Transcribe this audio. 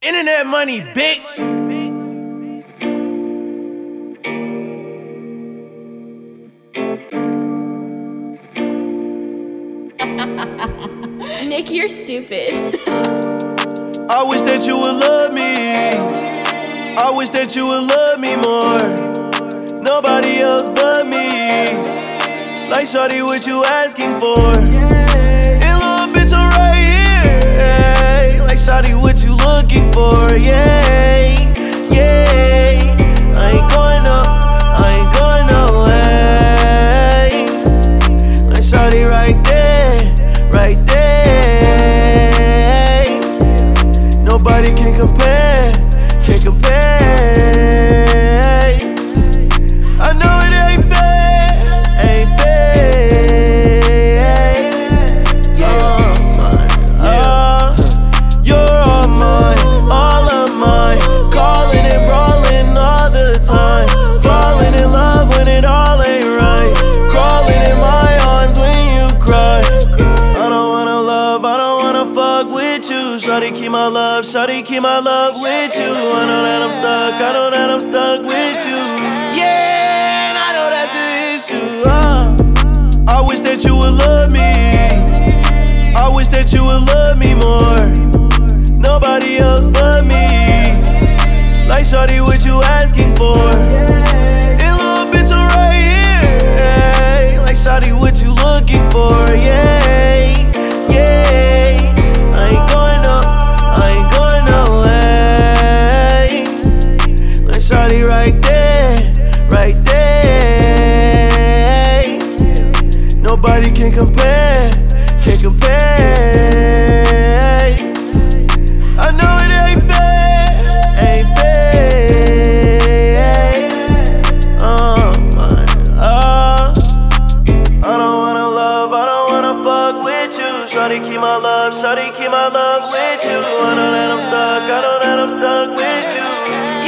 Internet money, bitch. Nick, you're stupid. I wish that you would love me. I wish that you would love me more. Nobody else but me. Like shawty, what you asking for? And little bitch, I'm right here. Like shawty, what you looking for? Yeah, yeah. I ain't going nowhere. Like shawty right there, right there. Nobody can compare, can't compare. I know it ain't fair, ain't fair. You're all mine, all of mine. Calling and brawling all the time. Falling in love when it all ain't right. Crawling in my arms when you cry. I don't wanna love, I don't wanna fuck with you. Shawty, keep my love, shawty, keep my love with you. I know that I'm stuck, I know that I'm stuck with you. Yeah, and I know that's the issue. I wish that you would love me. I wish that you would love me more. Nobody else but me. Like shawty, what you asking for? And little bitch, I'm right here. Like shawty, what you looking for? Yeah, yeah. I ain't going nowhere. Like shawty right there, right there. Nobody can compare, can't compare. I know it ain't fair, ain't fair. I don't wanna love, I don't wanna fuck with you. Shawty, keep my love, shawty, keep my love with you. I know that I'm stuck, I know that I'm stuck with you.